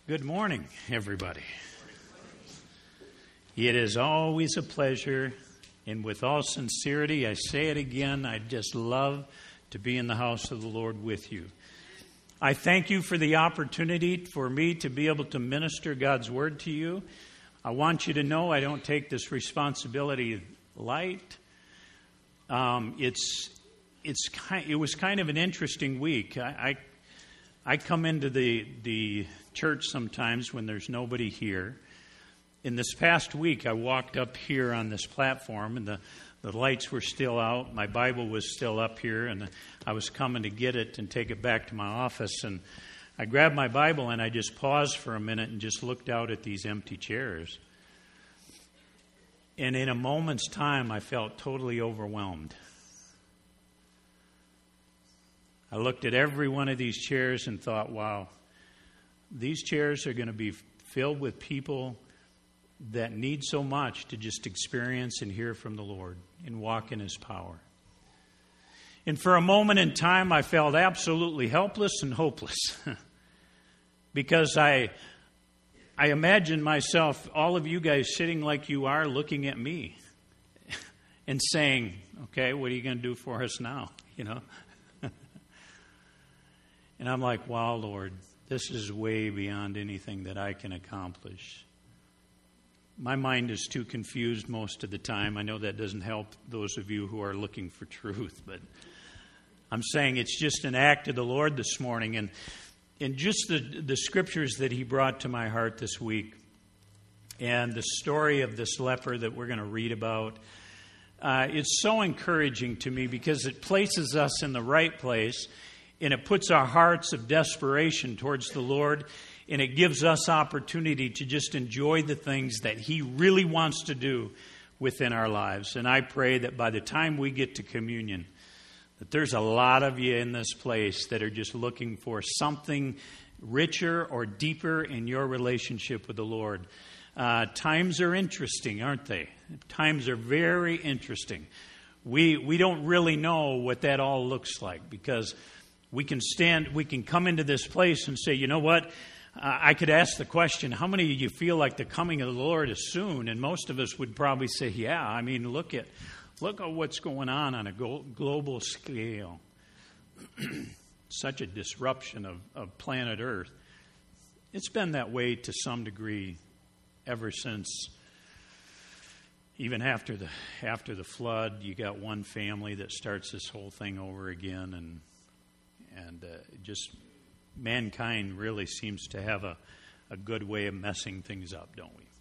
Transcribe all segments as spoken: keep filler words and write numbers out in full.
Good morning, everybody. It is always a pleasure, and with all sincerity, I say it again, I just love to be in the house of the Lord with you. I thank you for the opportunity for me to be able to minister God's Word to you. I want you to know I don't take this responsibility light. Um, it's it's kind, it was kind of an interesting week. I I, I come into the the church sometimes when there's nobody here. In this past week, I walked up here on this platform, and the, the lights were still out. My Bible was still up here, and I was coming to get it and take it back to my office. And I grabbed my Bible, and I just paused for a minute and just looked out at these empty chairs. And in a moment's time, I felt totally overwhelmed. I looked at every one of these chairs and thought, wow, these chairs are going to be filled with people that need so much to just experience and hear from the Lord and walk in His power. And for a moment in time, I felt absolutely helpless and hopeless because I I imagined myself, all of you guys sitting like you are, looking at me and saying, okay, what are you going to do for us now? You know? And I'm like, wow, Lord, this is way beyond anything that I can accomplish. My mind is too confused most of the time. I know that doesn't help those of you who are looking for truth, but I'm saying it's just an act of the Lord this morning. And, and just the, the scriptures that He brought to my heart this week and the story of this leper that we're going to read about, uh, it's so encouraging to me because it places us in the right place and it puts our hearts of desperation towards the Lord. And it gives us opportunity to just enjoy the things that He really wants to do within our lives. And I pray that by the time we get to communion, that there's a lot of you in this place that are just looking for something richer or deeper in your relationship with the Lord. Uh, times are interesting, aren't they? Times are very interesting. We we don't really know what that all looks like because we can stand, we can come into this place and say, you know what? Uh, I could ask the question, how many of you feel like the coming of the Lord is soon? And most of us would probably say, yeah. I mean, look at look at what's going on on a go- global scale. Such a disruption of, of planet Earth. It's been that way to some degree ever since, even after the after the flood. You got one family that starts this whole thing over again, and and uh, just... mankind really seems to have a, a good way of messing things up, don't we?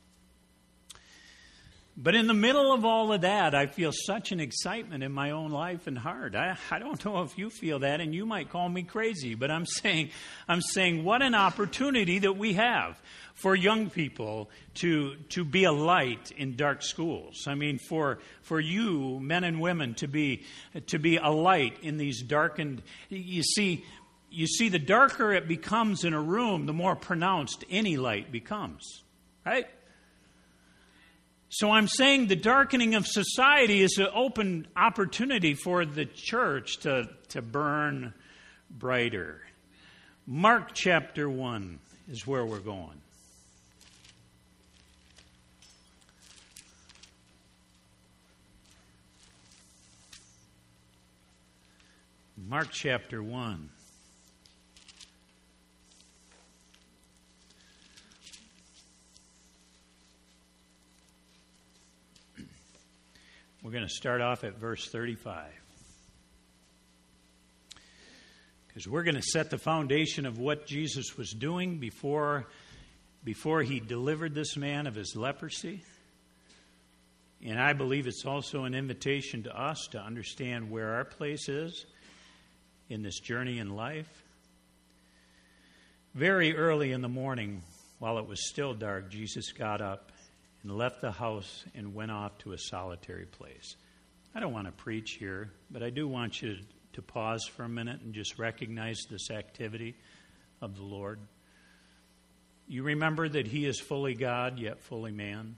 But in the middle of all of that, I feel such an excitement in my own life and heart. I, I don't know if you feel that, and you might call me crazy, but I'm saying, I'm saying what an opportunity that we have for young people to to be a light in dark schools. I mean, for for you, men and women, to be to be a light in these darkened. You see. You see, the darker it becomes in a room, the more pronounced any light becomes, right? So I'm saying the darkening of society is an open opportunity for the church to, to burn brighter. Mark chapter one is where we're going. Mark chapter one. We're going to start off at verse thirty-five. Because we're going to set the foundation of what Jesus was doing before, before He delivered this man of his leprosy. And I believe it's also an invitation to us to understand where our place is in this journey in life. Very early in the morning, while it was still dark, Jesus got up and left the house and went off to a solitary place. I don't want to preach here, but I do want you to pause for a minute and just recognize this activity of the Lord. You remember that He is fully God, yet fully man.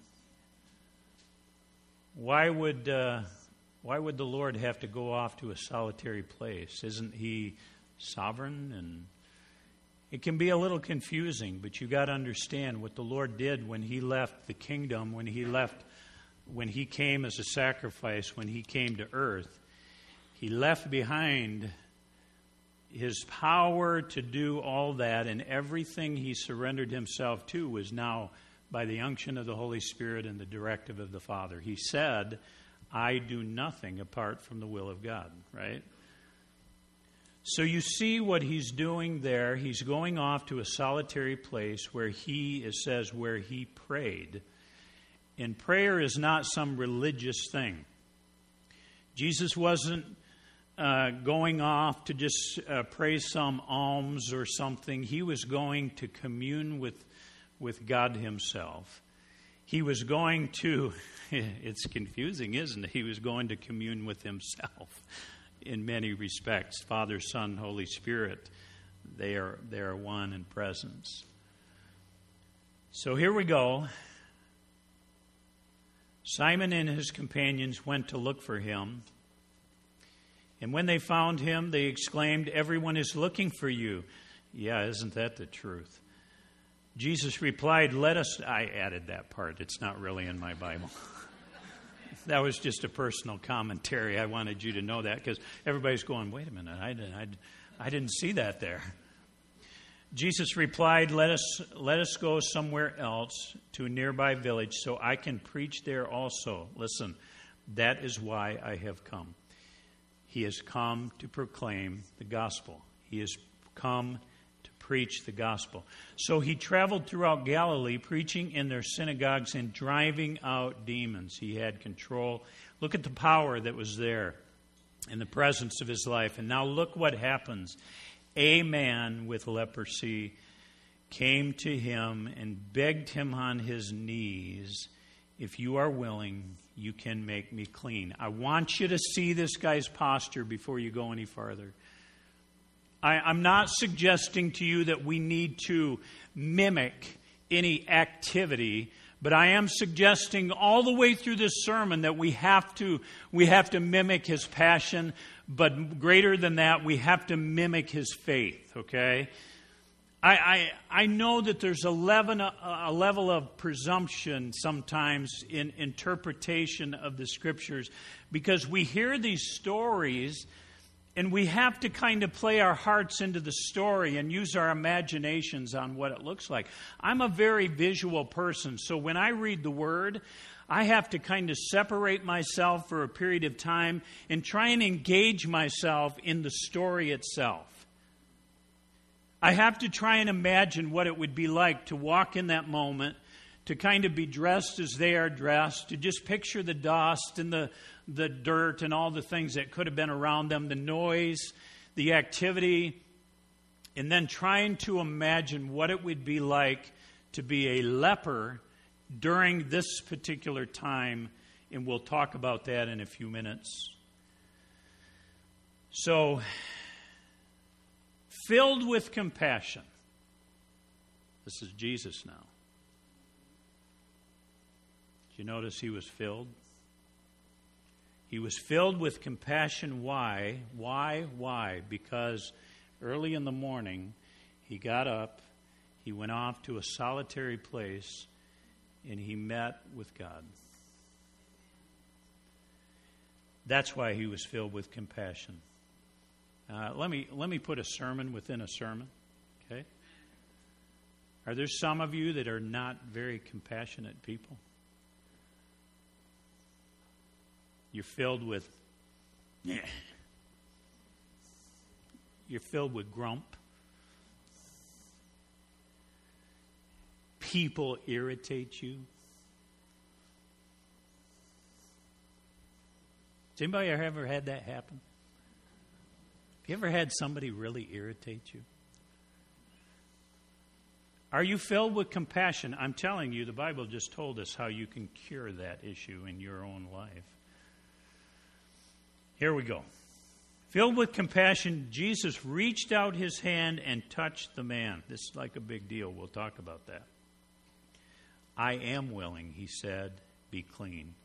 Why would uh, why would the Lord have to go off to a solitary place? Isn't He sovereign and It can be a little confusing, but you got to understand what the Lord did when He left the kingdom, when He left, when He came as a sacrifice, when He came to earth. He left behind His power to do all that, and everything He surrendered Himself to was now by the unction of the Holy Spirit and the directive of the Father. He said, I do nothing apart from the will of God, right? So you see what He's doing there. He's going off to a solitary place where He, it says, where He prayed. And prayer is not some religious thing. Jesus wasn't uh, going off to just uh, pray some alms or something. He was going to commune with, with God Himself. He was going to, it's confusing, isn't it? He was going to commune with Himself. In many respects, Father, Son, Holy Spirit, they are they are one in presence. So here we go. Simon and his companions went to look for Him. And when they found Him, they exclaimed, everyone is looking for you. Yeah, isn't that the truth? Jesus replied, let us... I added that part. It's not really in my Bible. That was just a personal commentary. I wanted you to know that because everybody's going, wait a minute, I didn't, I, I didn't see that there. Jesus replied, let us, let us go somewhere else to a nearby village so I can preach there also. Listen, that is why I have come. He has come to proclaim the gospel. He has come to preach the gospel. So He traveled throughout Galilee, preaching in their synagogues and driving out demons. He had control. Look at the power that was there in the presence of His life. And now look what happens. A man with leprosy came to Him and begged Him on his knees, if you are willing, you can make me clean. I want you to see this guy's posture before you go any farther. I, I'm not suggesting to you that we need to mimic any activity, but I am suggesting all the way through this sermon that we have to we have to mimic His passion, but greater than that, we have to mimic His faith, okay? I, I, I know that there's a level, a level of presumption sometimes in interpretation of the Scriptures because we hear these stories and we have to kind of play our hearts into the story and use our imaginations on what it looks like. I'm a very visual person, so when I read the Word, I have to kind of separate myself for a period of time and try and engage myself in the story itself. I have to try and imagine what it would be like to walk in that moment, to kind of be dressed as they are dressed, to just picture the dust and the, the dirt and all the things that could have been around them, the noise, the activity, and then trying to imagine what it would be like to be a leper during this particular time, and we'll talk about that in a few minutes. So, filled with compassion. This is Jesus now. Did you notice He was filled? He was filled with compassion. Why? Why? Why? Because early in the morning, He got up, He went off to a solitary place, and He met with God. That's why He was filled with compassion. Uh, let me let me put a sermon within a sermon, okay? Are there some of you that are not very compassionate people? You're filled with, yeah. You're filled with grump. People irritate you. Has anybody ever had that happen? Have you ever had somebody really irritate you? Are you filled with compassion? I'm telling you, the Bible just told us how you can cure that issue in your own life. Here we go. Filled with compassion, Jesus reached out His hand and touched the man. This is like a big deal. We'll talk about that. I am willing, He said, be clean.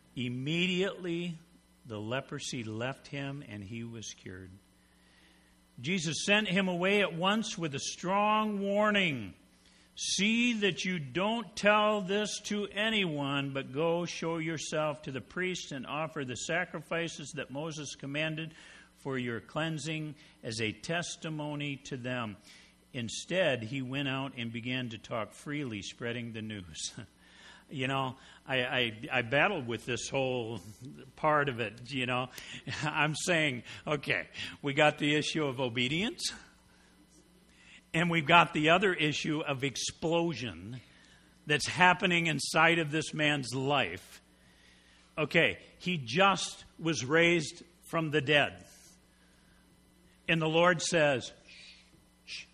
Immediately, the leprosy left him and he was cured. Jesus sent him away at once with a strong warning. See that you don't tell this to anyone, but go show yourself to the priest and offer the sacrifices that Moses commanded for your cleansing as a testimony to them. Instead, he went out and began to talk freely, spreading the news. You know, I, I, I battled with this whole part of it, you know. I'm saying, okay, we got the issue of obedience, and we've got the other issue of explosion that's happening inside of this man's life. Okay, he just was raised from the dead. And the Lord says, shh, shh.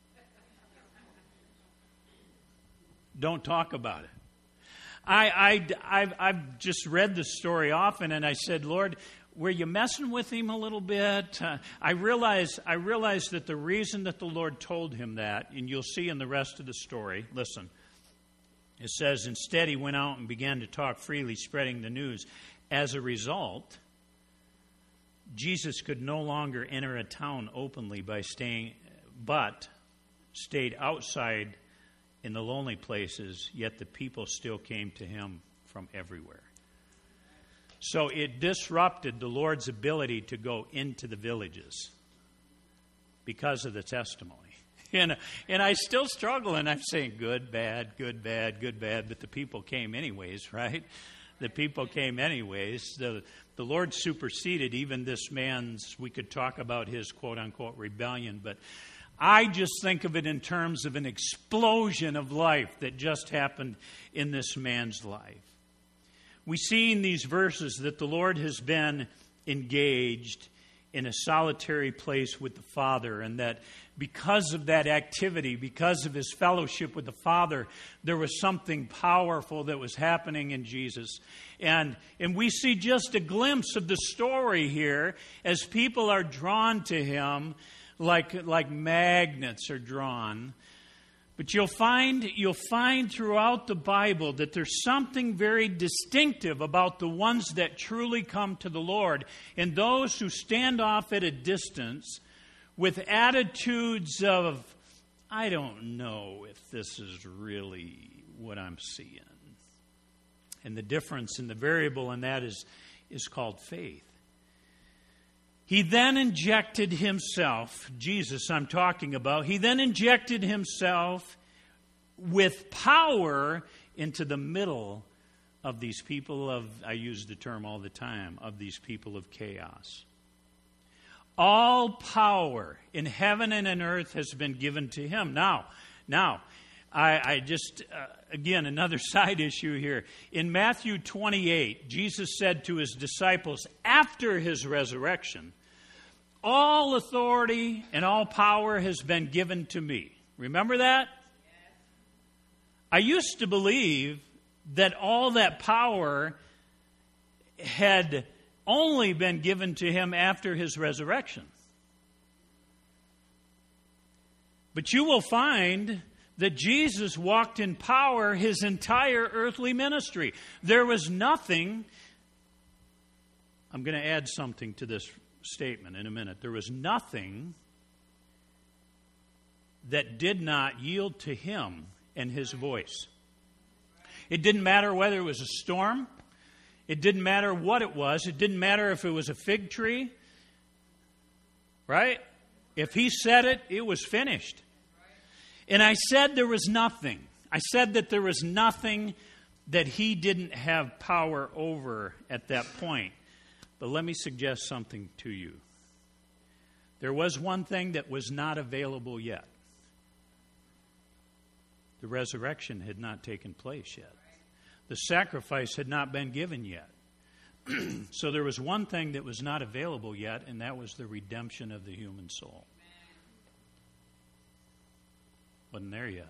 Don't talk about it. I, I, I've, I've just read the story often, and I said, Lord, were you messing with him a little bit? Uh, I realize, I realize that the reason that the Lord told him that, and you'll see in the rest of the story, listen, it says, instead he went out and began to talk freely, spreading the news. As a result, Jesus could no longer enter a town openly by staying, but stayed outside in the lonely places, yet the people still came to him from everywhere. So it disrupted the Lord's ability to go into the villages because of the testimony. And, and I still struggle, and I'm saying good, bad, good, bad, good, bad, but the people came anyways, right? The people came anyways. The, the Lord superseded even this man's, we could talk about his quote-unquote rebellion, but I just think of it in terms of an explosion of life that just happened in this man's life. We see in these verses that the Lord has been engaged in a solitary place with the Father, and that because of that activity, because of his fellowship with the Father, there was something powerful that was happening in Jesus. And, and we see just a glimpse of the story here as people are drawn to him like, like magnets are drawn. But you'll find, you'll find throughout the Bible that there's something very distinctive about the ones that truly come to the Lord, and those who stand off at a distance with attitudes of, I don't know if this is really what I'm seeing. And the difference and the variable in that is, is called faith. He then injected himself, Jesus I'm talking about, he then injected himself with power into the middle of these people of, I use the term all the time, of these people of chaos. All power in heaven and in earth has been given to him. Now, now, I, I just, uh, again, another side issue here. In Matthew twenty-eight, Jesus said to his disciples after his resurrection, all authority and all power has been given to me. Remember that? Yes. I used to believe that all that power had only been given to him after his resurrection. But you will find that Jesus walked in power his entire earthly ministry. There was nothing, I'm going to add something to this statement in a minute. There was nothing that did not yield to him and his voice. It didn't matter whether it was a storm. It didn't matter what it was. It didn't matter if it was a fig tree. Right? If he said it, it was finished. And I said there was nothing. I said that there was nothing that he didn't have power over at that point. But let me suggest something to you. There was one thing that was not available yet. The resurrection had not taken place yet. The sacrifice had not been given yet. So there was one thing that was not available yet, and that was the redemption of the human soul. Wasn't there yet.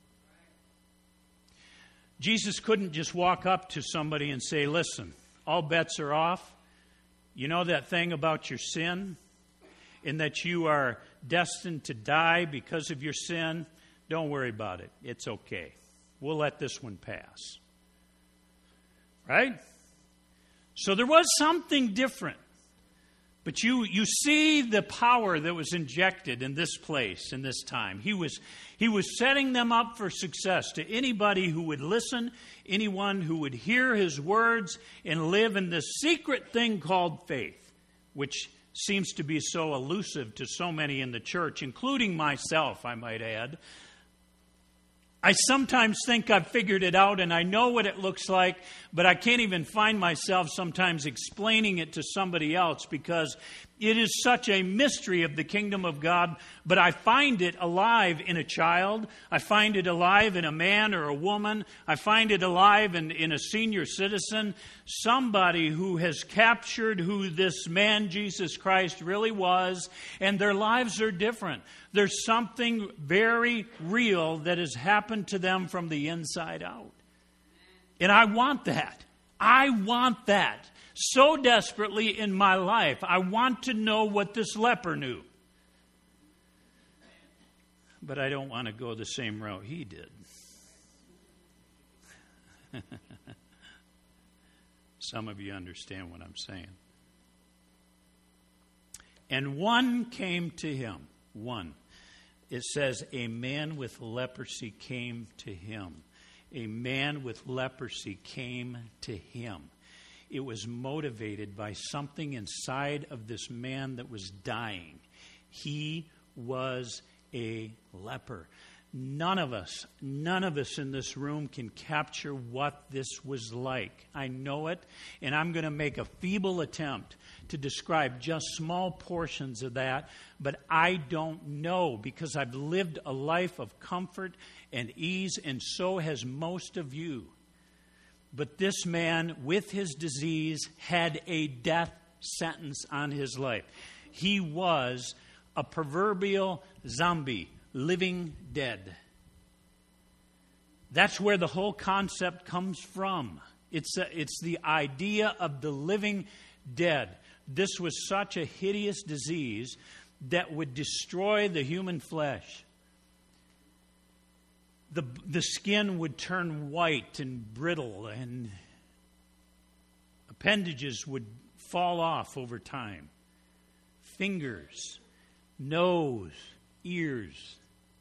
Jesus couldn't just walk up to somebody and say, listen, all bets are off. You know that thing about your sin? In that you are destined to die because of your sin? Don't worry about it. It's okay. We'll let this one pass. Right? So there was something different But you, you see the power that was injected in this place, in this time. He was, he was setting them up for success to anybody who would listen, anyone who would hear his words and live in this secret thing called faith, which seems to be so elusive to so many in the church, including myself, I might add. I sometimes think I've figured it out and I know what it looks like, but I can't even find myself sometimes explaining it to somebody else because it is such a mystery of the kingdom of God. But I find it alive in a child. I find it alive in a man or a woman. I find it alive in, in a senior citizen. Somebody who has captured who this man, Jesus Christ, really was, and their lives are different. There's something very real that has happened to them from the inside out. And I want that. I want that so desperately in my life. I want to know what this leper knew. But I don't want to go the same route he did. Some of you understand what I'm saying. And one came to him. One. It says, a man with leprosy came to him. A man with leprosy came to him. It was motivated by something inside of this man that was dying. He was a leper. None of us, none of us in this room can capture what this was like. I know it, and I'm going to make a feeble attempt to describe just small portions of that, but I don't know because I've lived a life of comfort and ease, and so has most of you. But this man, with his disease, had a death sentence on his life. He was a proverbial zombie, living dead. That's where the whole concept comes from. It's a, it's the idea of the living dead. This was such a hideous disease that would destroy the human flesh. The, the skin would turn white and brittle, and appendages would fall off over time. Fingers, nose, ears.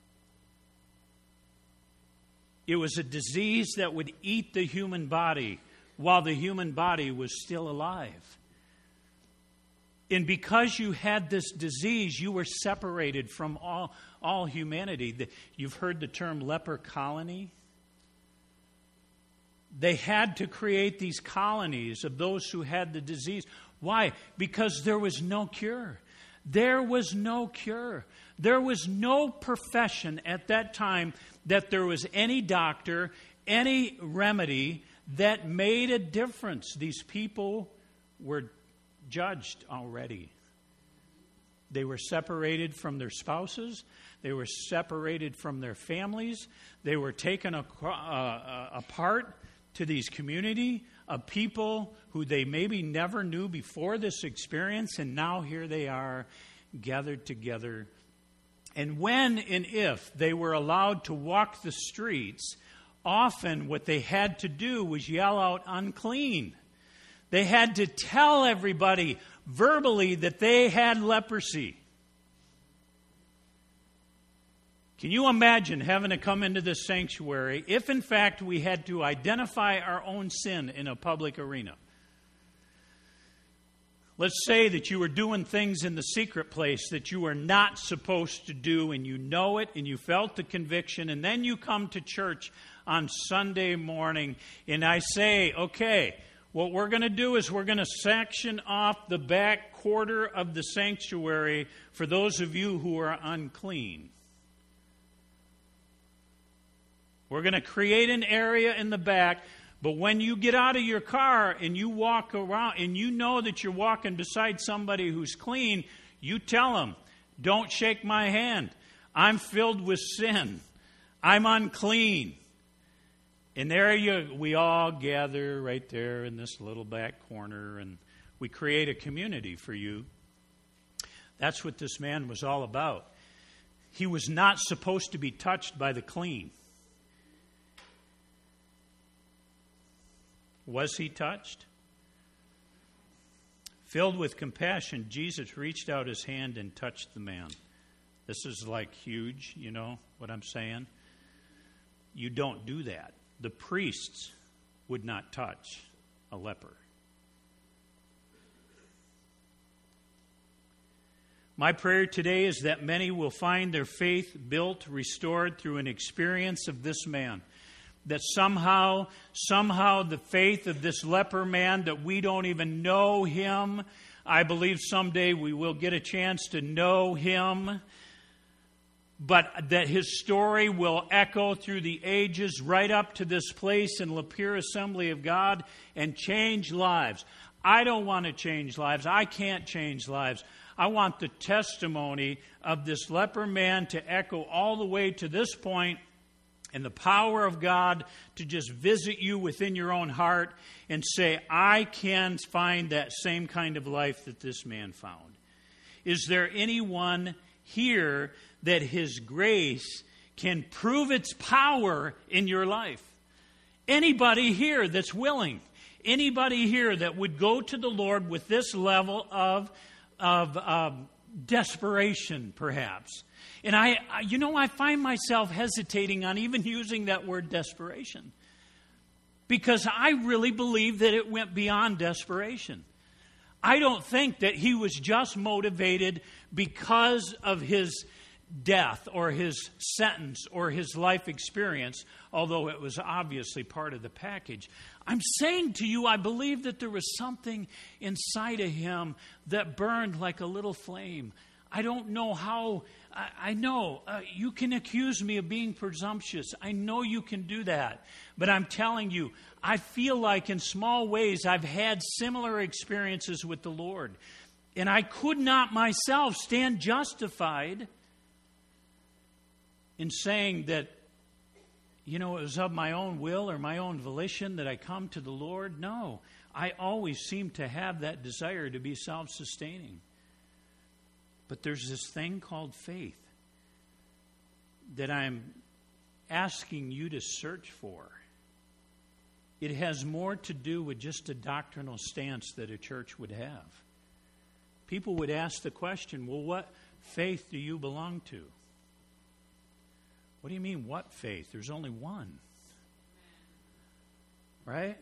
It was a disease that would eat the human body while the human body was still alive. And because you had this disease, you were separated from all, all humanity. You've heard the term leper colony. They had to create these colonies of those who had the disease. Why? Because there was no cure. There was no cure. There was no profession at that time that there was any doctor, any remedy that made a difference. These people were judged already. They were separated from their spouses. They were separated from their families. They were taken a, uh, apart to these community of people who they maybe never knew before this experience, and now here they are gathered together. And when and if they were allowed to walk the streets, often what they had to do was yell out, unclean. They had to tell everybody verbally that they had leprosy. Can you imagine having to come into this sanctuary if, in fact, we had to identify our own sin in a public arena? Let's say that you were doing things in the secret place that you were not supposed to do, and you know it, and you felt the conviction, and then you come to church on Sunday morning, and I say, okay, what we're going to do is we're going to section off the back quarter of the sanctuary for those of you who are unclean. We're going to create an area in the back, but when you get out of your car and you walk around and you know that you're walking beside somebody who's clean, you tell them, don't shake my hand. I'm filled with sin. I'm unclean. And there you, we all gather right there in this little back corner, and we create a community for you. That's what this man was all about. He was not supposed to be touched by the clean. Was he touched? Filled with compassion, Jesus reached out his hand and touched the man. This is like huge, you know what I'm saying? You don't do that. The priests would not touch a leper. My prayer today is that many will find their faith built, restored through an experience of this man. That somehow, somehow the faith of this leper man, that we don't even know him, I believe someday we will get a chance to know him, but that his story will echo through the ages right up to this place in Lapeer Assembly of God and change lives. I don't want to change lives. I can't change lives. I want the testimony of this leper man to echo all the way to this point, and the power of God to just visit you within your own heart and say, I can find that same kind of life that this man found. Is there anyone here that his grace can prove its power in your life? Anybody here that's willing? Anybody here that would go to the Lord with this level of, of um, desperation, perhaps? And I, you know, I find myself hesitating on even using that word desperation, because I really believe that it went beyond desperation. I don't think that he was just motivated because of his death or his sentence or his life experience, although it was obviously part of the package. I'm saying to you, I believe that there was something inside of him that burned like a little flame. I don't know how. I, I know uh, you can accuse me of being presumptuous. I know you can do that. But I'm telling you, I feel like in small ways I've had similar experiences with the Lord. And I could not myself stand justified in saying that, you know, it was of my own will or my own volition that I come to the Lord. No, I always seem to have that desire to be self-sustaining. But there's this thing called faith that I'm asking you to search for. It has more to do with just a doctrinal stance that a church would have. People would ask the question, well, what faith do you belong to? What do you mean, what faith? There's only one. Right?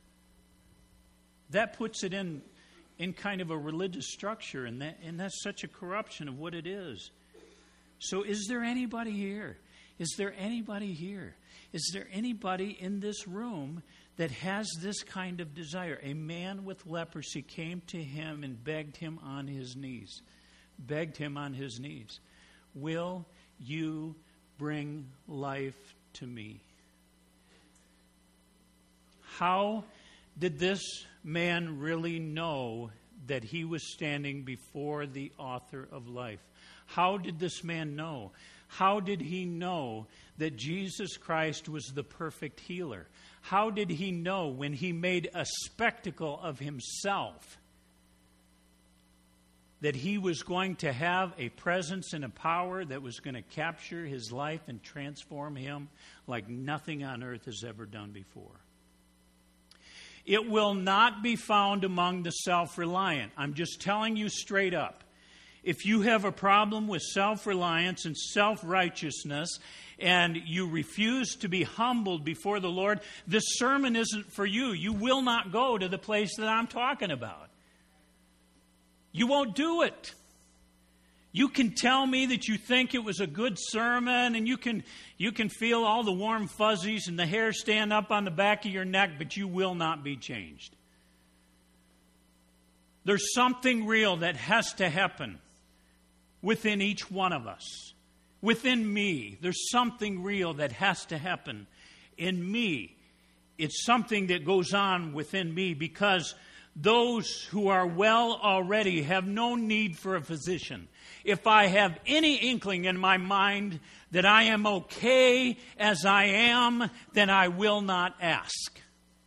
That puts it in in kind of a religious structure, and that and that's such a corruption of what it is. So is there anybody here? Is there anybody here? Is there anybody in this room that has this kind of desire? A man with leprosy came to him and begged him on his knees. Begged him on his knees. Will you bring life to me? How did this man really know that he was standing before the author of life? How did this man know? How did he know that Jesus Christ was the perfect healer? How did he know when he made a spectacle of himself that he was going to have a presence and a power that was going to capture his life and transform him like nothing on earth has ever done before? It will not be found among the self-reliant. I'm just telling you straight up. If you have a problem with self-reliance and self-righteousness and you refuse to be humbled before the Lord, this sermon isn't for you. You will not go to the place that I'm talking about. You won't do it. You can tell me that you think it was a good sermon, and you can you can feel all the warm fuzzies and the hair stand up on the back of your neck, but you will not be changed. There's something real that has to happen within each one of us. Within me, there's something real that has to happen in me. It's something that goes on within me, because those who are well already have no need for a physician. If I have any inkling in my mind that I am okay as I am, then I will not ask.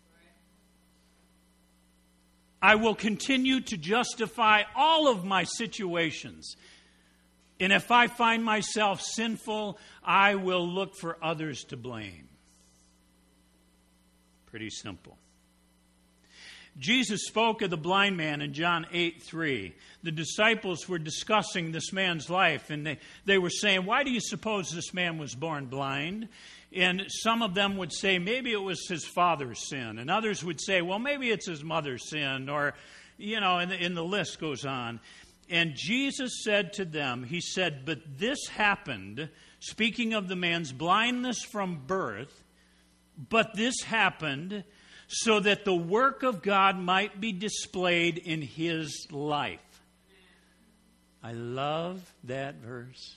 I will continue to justify all of my situations. And if I find myself sinful, I will look for others to blame. Pretty simple. Jesus spoke of the blind man in John eight three. The disciples were discussing this man's life, and they, they were saying, why do you suppose this man was born blind? And some of them would say, maybe it was his father's sin. And others would say, well, maybe it's his mother's sin, or, you know, and the, and the list goes on. And Jesus said to them, he said, but this happened, speaking of the man's blindness from birth, but this happened so that the work of God might be displayed in his life. I love that verse.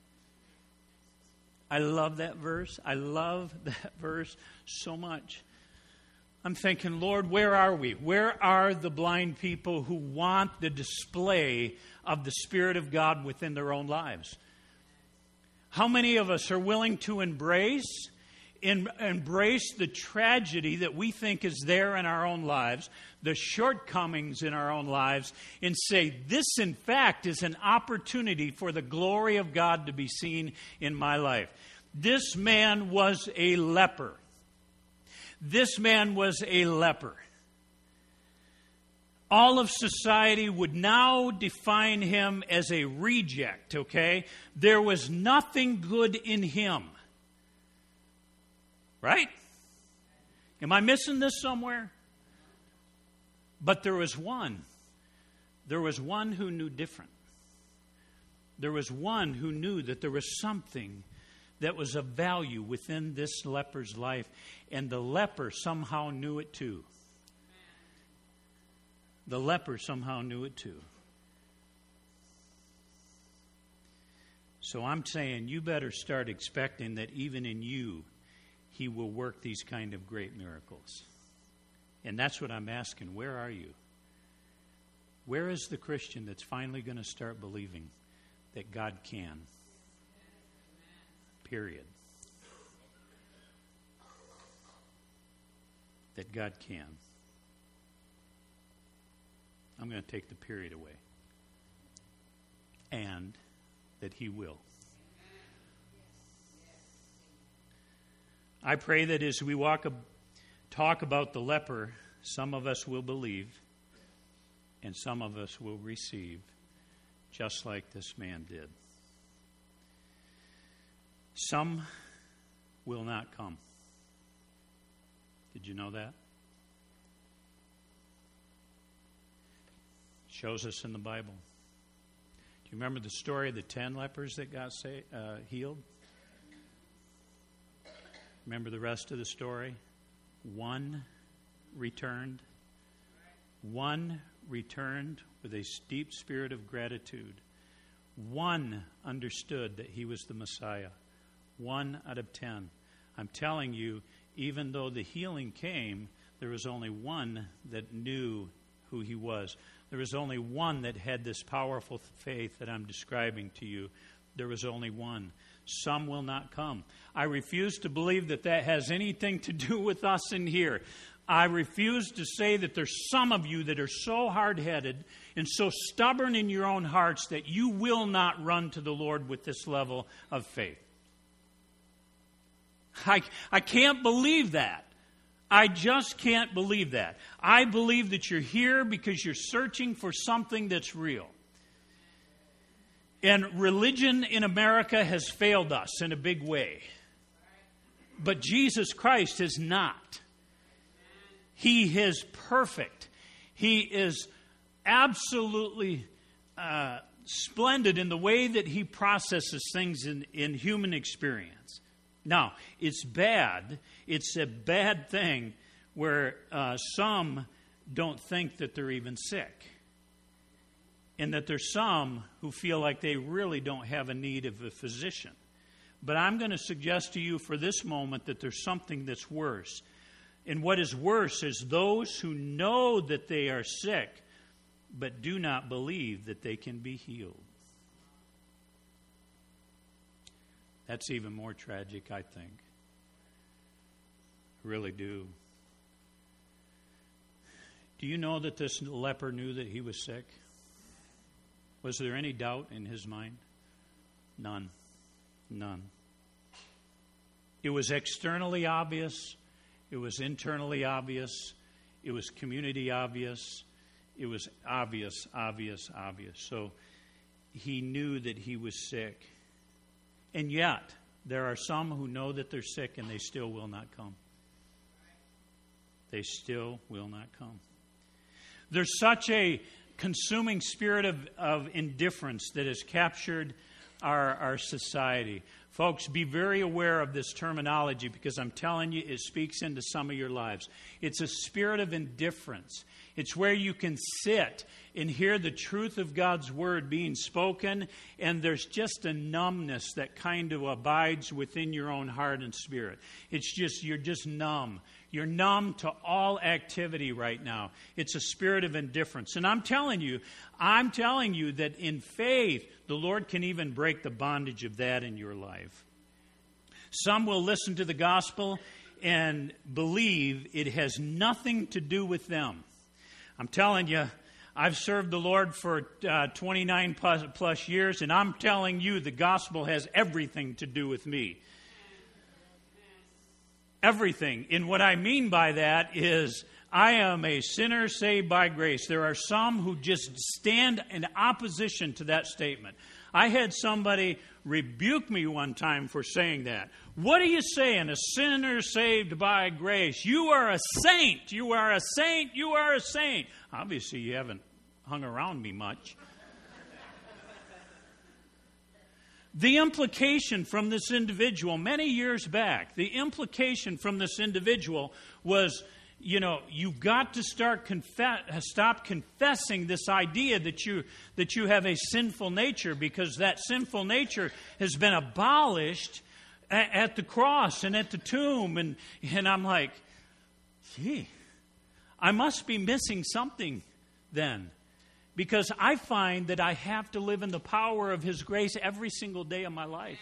I love that verse. I love that verse so much. I'm thinking, Lord, where are we? Where are the blind people who want the display of the Spirit of God within their own lives? How many of us are willing to embrace In, embrace the tragedy that we think is there in our own lives, the shortcomings in our own lives, and say, this, in fact, is an opportunity for the glory of God to be seen in my life. This man was a leper. This man was a leper. All of society would now define him as a reject, okay? There was nothing good in him. Right? Am I missing this somewhere? But there was one. There was one who knew different. There was one who knew that there was something that was of value within this leper's life, and the leper somehow knew it too. The leper somehow knew it too. So I'm saying you better start expecting that even in you, He will work these kind of great miracles. And that's what I'm asking. Where are you? Where is the Christian that's finally going to start believing that God can? Period. That God can. I'm going to take the period away. And that He will. I pray that as we walk, talk about the leper, some of us will believe and some of us will receive, just like this man did. Some will not come. Did you know that? It shows us in the Bible. Do you remember the story of the ten lepers that got sa- uh, healed? Remember the rest of the story? One returned. One returned with a deep spirit of gratitude. One understood that he was the Messiah. One out of ten. I'm telling you, even though the healing came, there was only one that knew who he was. There was only one that had this powerful faith that I'm describing to you. There was only one. Some will not come. I refuse to believe that that has anything to do with us in here. I refuse to say that there's some of you that are so hard-headed and so stubborn in your own hearts that you will not run to the Lord with this level of faith. I, I can't believe that. I just can't believe that. I believe that you're here because you're searching for something that's real. And religion in America has failed us in a big way. But Jesus Christ is not. He is perfect. He is absolutely uh, splendid in the way that He processes things in, in human experience. Now, it's bad. It's a bad thing where uh, some don't think that they're even sick. And that there's some who feel like they really don't have a need of a physician. But I'm going to suggest to you for this moment that there's something that's worse. And what is worse is those who know that they are sick, but do not believe that they can be healed. That's even more tragic, I think. I really do. Do you know that this leper knew that he was sick? Was there any doubt in his mind? None. None. It was externally obvious. It was internally obvious. It was community obvious. It was obvious, obvious, obvious. So he knew that he was sick. And yet, there are some who know that they're sick and they still will not come. They still will not come. There's such a consuming spirit of, of indifference that has captured our, our society. Folks, be very aware of this terminology because I'm telling you, it speaks into some of your lives. It's a spirit of indifference. It's where you can sit and hear the truth of God's word being spoken, and there's just a numbness that kind of abides within your own heart and spirit. It's just, you're just numb. You're numb to all activity right now. It's a spirit of indifference. And I'm telling you, I'm telling you that in faith, the Lord can even break the bondage of that in your life. Some will listen to the gospel and believe it has nothing to do with them. I'm telling you, I've served the Lord for uh, twenty-nine plus, plus years, and I'm telling you the gospel has everything to do with me. Everything. And what I mean by that is I am a sinner saved by grace. There are some who just stand in opposition to that statement. I had somebody rebuke me one time for saying that. What are you saying? A sinner saved by grace. You are a saint. You are a saint. You are a saint. Obviously, you haven't hung around me much. The implication from this individual, many years back, the implication from this individual was, you know, you've got to start confess, stop confessing this idea that you that you have a sinful nature, because that sinful nature has been abolished at, at the cross and at the tomb. And, and I'm like, gee, I must be missing something then. Because I find that I have to live in the power of His grace every single day of my life.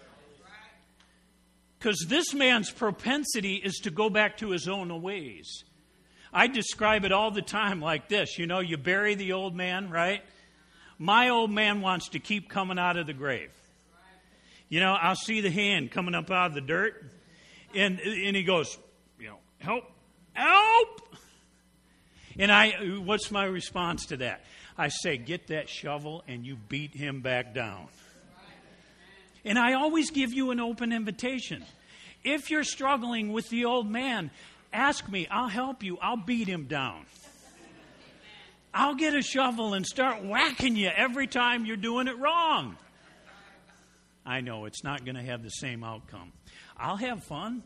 Because this man's propensity is to go back to his own ways. I describe it all the time like this. You know, you bury the old man, right? My old man wants to keep coming out of the grave. You know, I'll see the hand coming up out of the dirt. And, and he goes, you know, help, help. And I, what's my response to that? I say, get that shovel and you beat him back down. And I always give you an open invitation. If you're struggling with the old man, ask me. I'll help you. I'll beat him down. I'll get a shovel and start whacking you every time you're doing it wrong. I know it's not going to have the same outcome. I'll have fun.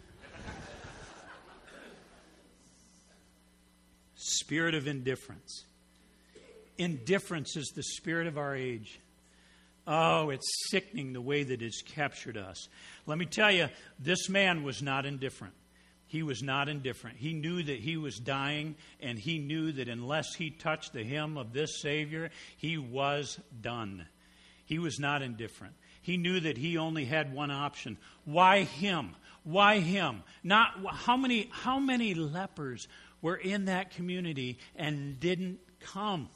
Spirit of indifference. Indifference is the spirit of our age. Oh, it's sickening the way that it's captured us. Let me tell you, this man was not indifferent. He was not indifferent. He knew that he was dying, and he knew that unless he touched the hem of this Savior, he was done. He was not indifferent. He knew that he only had one option. Why him? Why him? Not how many how many lepers were in that community and didn't come?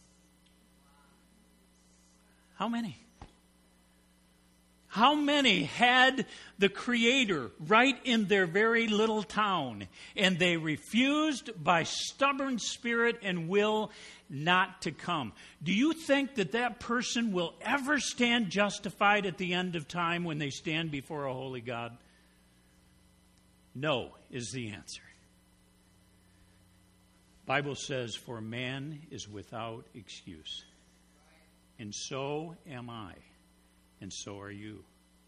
How many? How many had the Creator right in their very little town, and they refused by stubborn spirit and will not to come? Do you think that that person will ever stand justified at the end of time when they stand before a holy God? No is the answer. The Bible says, for man is without excuse. And so am I. And so are you.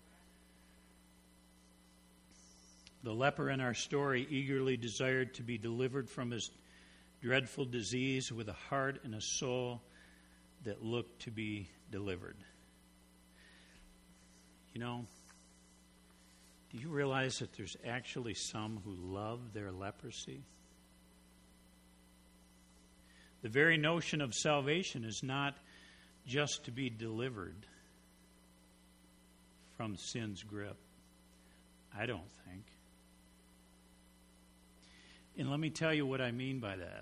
The leper in our story eagerly desired to be delivered from his dreadful disease with a heart and a soul that looked to be delivered. You know, do you realize that there's actually some who love their leprosy? The very notion of salvation is not just to be delivered from sin's grip. I don't think. And let me tell you what I mean by that.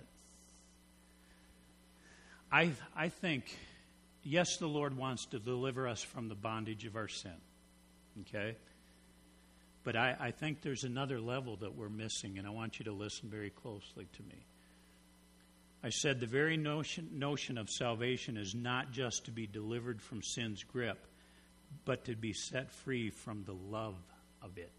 I I think, yes, the Lord wants to deliver us from the bondage of our sin. Okay? But I, I think there's another level that we're missing, and I want you to listen very closely to me. I said the very notion, notion of salvation is not just to be delivered from sin's grip, but to be set free from the love of it.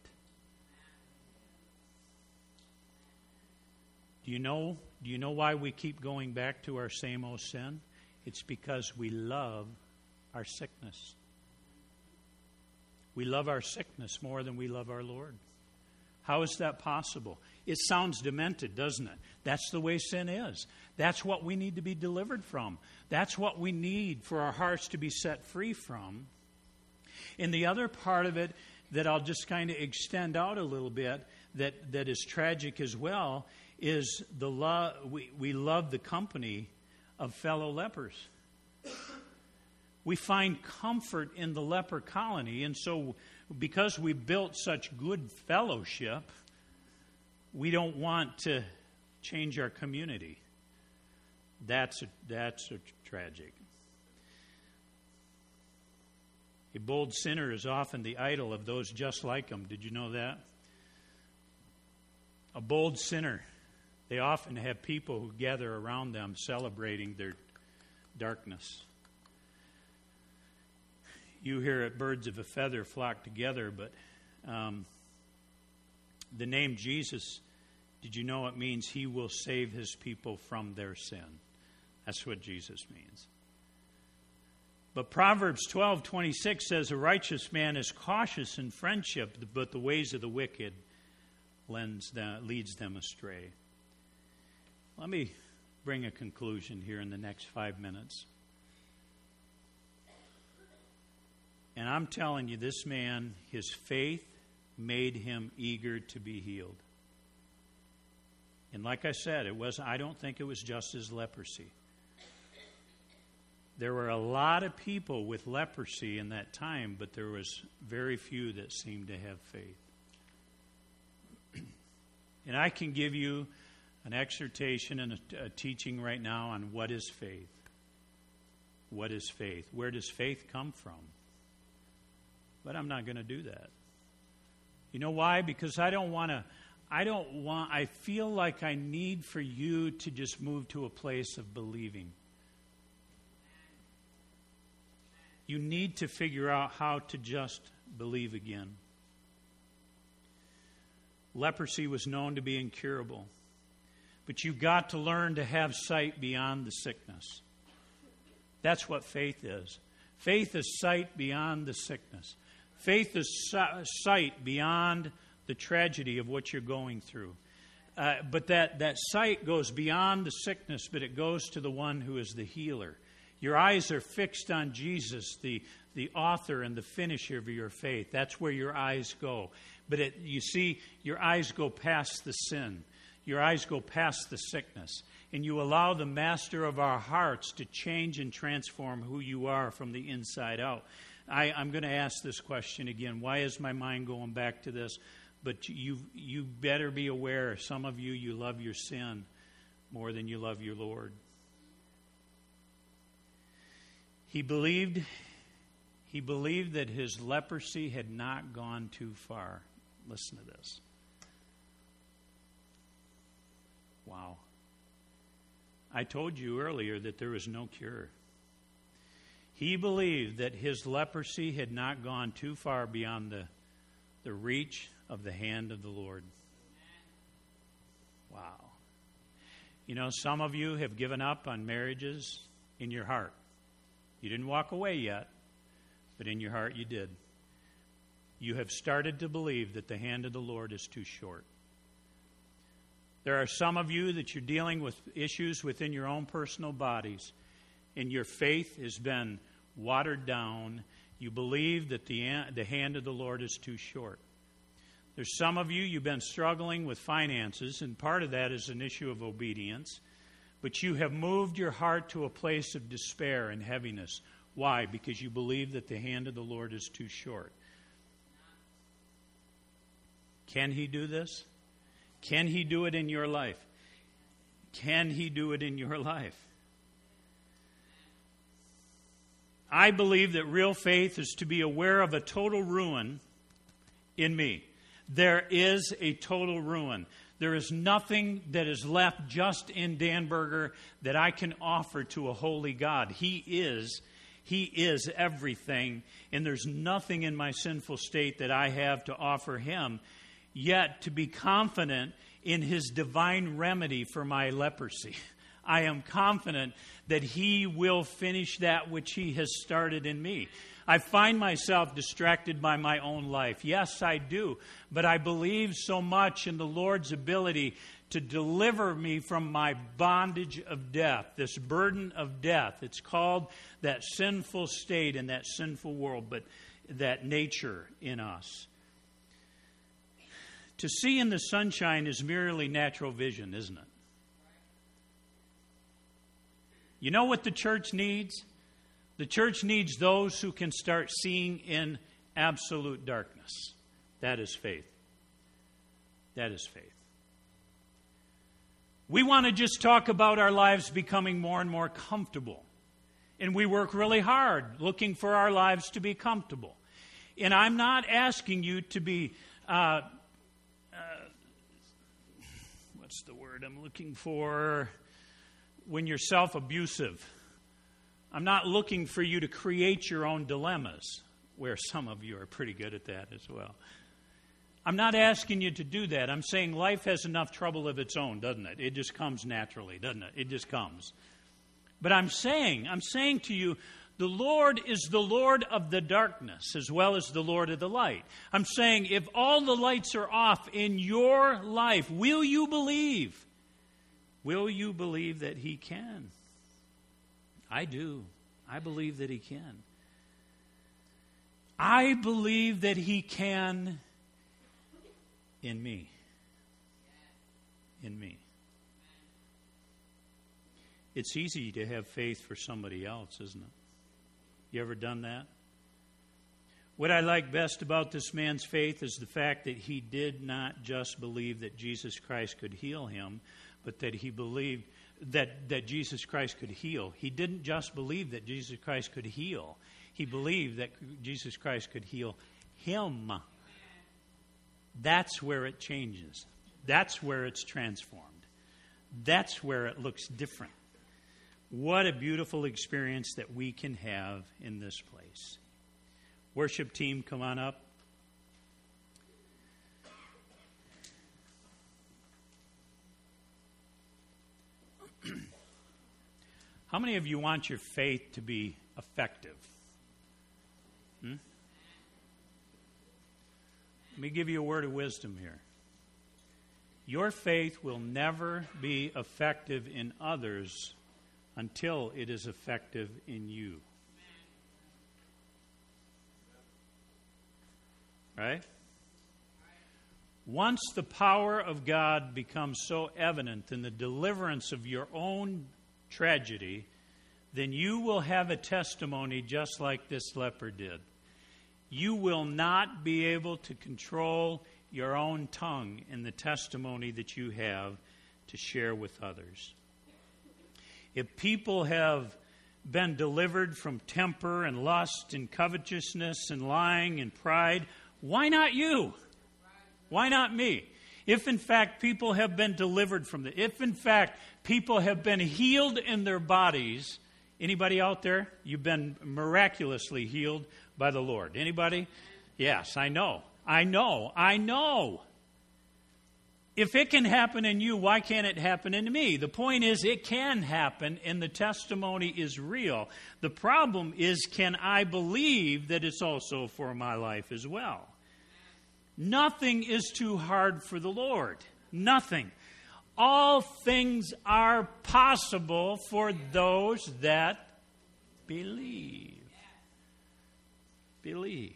Do you know, do you know why we keep going back to our same old sin? It's because we love our sickness. We love our sickness more than we love our Lord. How is that possible? It sounds demented, doesn't it? That's the way sin is. That's what we need to be delivered from. That's what we need for our hearts to be set free from. And the other part of it that I'll just kind of extend out a little bit that, that is tragic as well is the love. We, we love the company of fellow lepers. We find comfort in the leper colony, and so because we built such good fellowship, we don't want to change our community. That's a, that's a tragic. A bold sinner is often the idol of those just like him. Did you know that? A bold sinner. They often have people who gather around them celebrating their darkness. You hear it, birds of a feather flock together, but um, the name Jesus, did you know it means he will save his people from their sin? That's what Jesus means. But Proverbs twelve twenty-six says, a righteous man is cautious in friendship, but the ways of the wicked lends them, leads them astray. Let me bring a conclusion here in the next five minutes. And I'm telling you, this man, his faith made him eager to be healed. And like I said, it was I don't think it was just his leprosy. There were a lot of people with leprosy in that time, but there was very few that seemed to have faith. And I can give you an exhortation and a, a teaching right now on what is faith. What is faith? Where does faith come from? But I'm not going to do that. You know why? Because I don't want to, I don't want, I feel like I need for you to just move to a place of believing. You need to figure out how to just believe again. Leprosy was known to be incurable. But you've got to learn to have sight beyond the sickness. That's what faith is. Faith is sight beyond the sickness. Faith is sight beyond the tragedy of what you're going through. Uh, but that, that sight goes beyond the sickness, but it goes to the one who is the healer. Your eyes are fixed on Jesus, the, the author and the finisher of your faith. That's where your eyes go. But it, you see, your eyes go past the sin. Your eyes go past the sickness. And you allow the master of our hearts to change and transform who you are from the inside out. I, I'm going to ask this question again. Why is my mind going back to this? But you you better be aware, some of you, you love your sin more than you love your Lord. He believed, he believed that his leprosy had not gone too far. Listen to this. Wow. I told you earlier that there was no cure. He believed that his leprosy had not gone too far beyond the, the reach of the hand of the Lord. Wow. You know, some of you have given up on marriages in your heart. You didn't walk away yet, but in your heart you did. You have started to believe that the hand of the Lord is too short. There are some of you that you're dealing with issues within your own personal bodies, and your faith has been watered down. You believe that the, the hand of the Lord is too short. There's some of you, you've been struggling with finances, and part of that is an issue of obedience. But you have moved your heart to a place of despair and heaviness. Why? Because you believe that the hand of the Lord is too short. Can He do this? Can He do it in your life? Can He do it in your life? I believe that real faith is to be aware of a total ruin in me. There is a total ruin. There is nothing that is left just in Danberger that I can offer to a holy God. He is, He is everything, and there's nothing in my sinful state that I have to offer Him, yet to be confident in His divine remedy for my leprosy. I am confident that He will finish that which He has started in me. I find myself distracted by my own life. Yes, I do. But I believe so much in the Lord's ability to deliver me from my bondage of death, this burden of death. It's called that sinful state and that sinful world, but that nature in us. To see in the sunshine is merely natural vision, isn't it? You know what the church needs? The church needs those who can start seeing in absolute darkness. That is faith. That is faith. We want to just talk about our lives becoming more and more comfortable. And we work really hard looking for our lives to be comfortable. And I'm not asking you to be, uh, uh, what's the word I'm looking for? When you're self-abusive. I'm not looking for you to create your own dilemmas, where some of you are pretty good at that as well. I'm not asking you to do that. I'm saying life has enough trouble of its own, doesn't it? It just comes naturally, doesn't it? It just comes. But I'm saying, I'm saying to you, the Lord is the Lord of the darkness as well as the Lord of the light. I'm saying if all the lights are off in your life, will you believe? Will you believe that He can? I do. I believe that He can. I believe that He can in me. In me. It's easy to have faith for somebody else, isn't it? You ever done that? What I like best about this man's faith is the fact that he did not just believe that Jesus Christ could heal him, but that he believed that, that Jesus Christ could heal. He didn't just believe that Jesus Christ could heal. He believed that Jesus Christ could heal him. That's where it changes. That's where it's transformed. That's where it looks different. What a beautiful experience that we can have in this place. Worship team, come on up. How many of you want your faith to be effective? Hmm? Let me give you a word of wisdom here. Your faith will never be effective in others until it is effective in you. Right? Once the power of God becomes so evident in the deliverance of your own tragedy, then you will have a testimony just like this leper did. You will not be able to control your own tongue in the testimony that you have to share with others. If people have been delivered from temper and lust and covetousness and lying and pride, why not you? Why not me? If in fact people have been delivered from the, if in fact people have been healed in their bodies, anybody out there? You've been miraculously healed by the Lord. Anybody? Yes, I know. I know. I know. If it can happen in you, why can't it happen in me? The point is, it can happen, and the testimony is real. The problem is, can I believe that it's also for my life as well? Nothing is too hard for the Lord. Nothing. All things are possible for those that believe. Believe.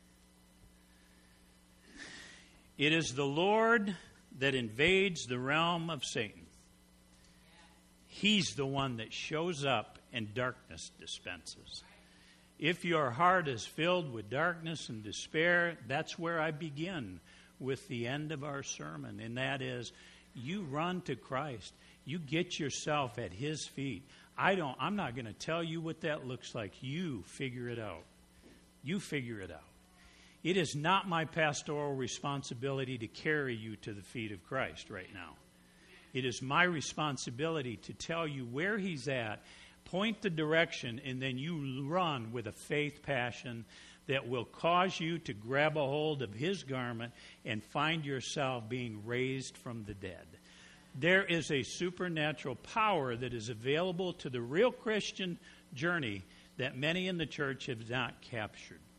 It is the Lord that invades the realm of Satan. He's the one that shows up and darkness dispenses. If your heart is filled with darkness and despair, that's where I begin with the end of our sermon, and that is, you run to Christ. You get yourself at His feet. I don't, I'm not going to tell you what that looks like. You figure it out. You figure it out. It is not my pastoral responsibility to carry you to the feet of Christ right now. It is my responsibility to tell you where he's at, point the direction, and then you run with a faith passion that will cause you to grab a hold of his garment and find yourself being raised from the dead. There is a supernatural power that is available to the real Christian journey that many in the church have not captured.